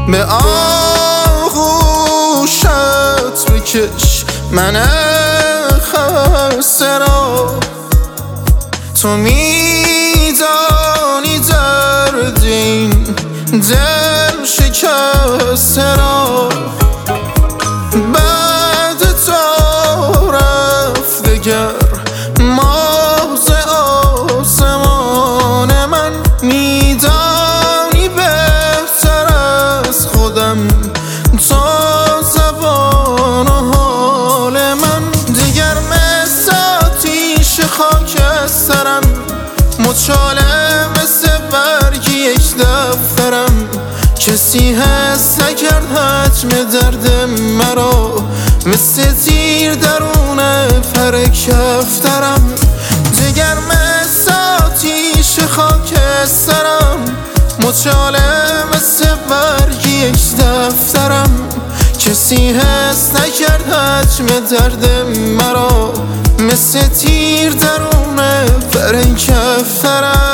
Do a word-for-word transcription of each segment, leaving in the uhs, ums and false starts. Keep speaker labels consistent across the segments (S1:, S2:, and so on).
S1: به آغوشت بکش من خسته را. تو میدانی درد این دل شکسته را. بعد تو رفتگر ماه ز آسمان من میدانی بهتر از خودم تو زبان و حال من. دیگر مثل آتیش خاکسترم، مچاله مثل برگی یک دفترم. کسی هست نکرد حجم درد مرا، مثل تیر درون پر کفترم. دیگر مثل آتیش خاکسترم، مچاله مثل برگی یک دفترم. کسی هست نکرد حجم درد مرا، مثل تیر درون پر کفترم.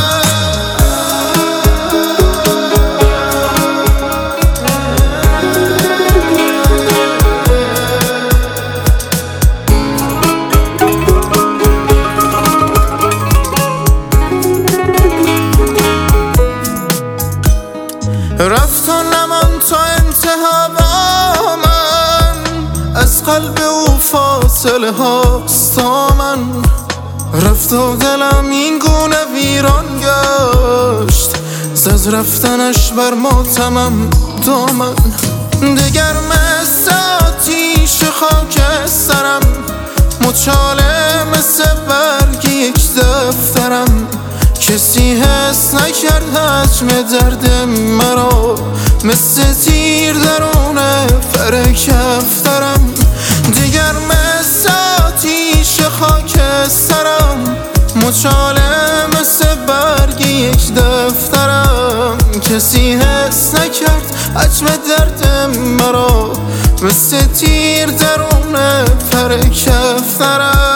S1: رفت و نمان تا انتها با من، از قلب او فاصله هاست تا من. رفت و دلم این گونه ویران گشت، زد رفتنش بر ماتمم دامن. دیگر مثل آتیش خاکسترم، مچاله مثل برگی یک دفترم. کسی هست نکرد حجم درد مرا، مثل تیر درون پر کفترم. دیگر مثل آتیش خاکسترم، مچاله مثل برگی یک دفترم. کسی هست نکرد حجم درد مرا، مثل تیر درون پر کفترم.